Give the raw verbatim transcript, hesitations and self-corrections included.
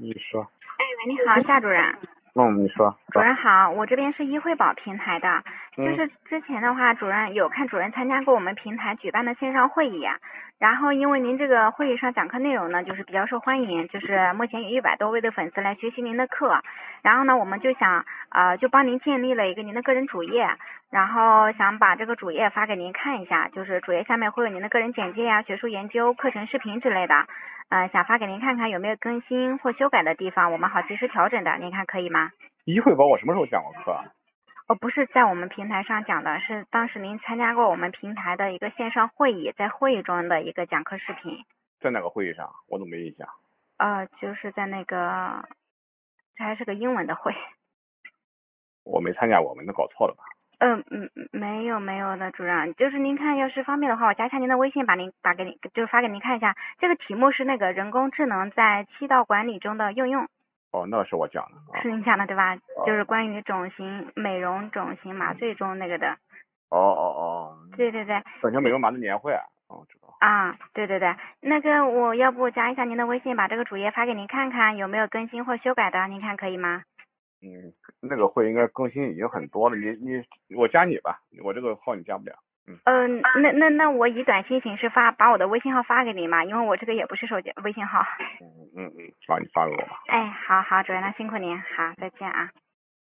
你说。 哎喂，你好，夏主任。 嗯，你说。 主任好，我这边是医惠宝平台的，就嗯是之前的话，主任有看主任参加过我们平台举办的线上会议，然后因为您这个会议上讲课内容呢，就是比较受欢迎，就是目前有一百多位的粉丝来学习您的课，然后呢，我们就想呃就帮您建立了一个您的个人主页，然后想把这个主页发给您看一下，就是主页下面会有您的个人简介呀、学术研究、课程视频之类的，呃，想发给您看看有没有更新或修改的地方，我们好及时调整的，您看可以吗？ 医惠宝我什么时候讲过课啊？ 哦，不是在我们平台上讲的，是当时您参加过我们平台的一个线上会议，在会议中的一个讲课视频。 在哪个会议上？我怎么没印象？ 呃，就是在那个，这还是个英文的会。 我没参加过，我们那搞错了吧？ 嗯嗯，没有没有的，主任，就是您看，要是方便的话，我加一下您的微信，把您打给您，就是发给您看一下。这个题目是那个人工智能在气道管理中的应用。 哦，那是我讲的啊。 是您讲的对吧？ 哦就是关于整形、美容、整形、麻醉中那个的。 哦哦， 对对对。 整形美容麻醉年会啊？哦，知道。 啊，对对对，那个我要不加一下您的微信，把这个主页发给您看看，有没有更新或修改的，您看可以吗？ 嗯，那个会应该更新已经很多了，你你我加你吧，我这个号你加不了。嗯。 嗯、呃，那那那我以短信形式发，把我的微信号发给您嘛，因为我这个也不是手机微信号。 嗯嗯嗯，发你发给我吧。 哎，好好，主任，那辛苦您，好，再见啊。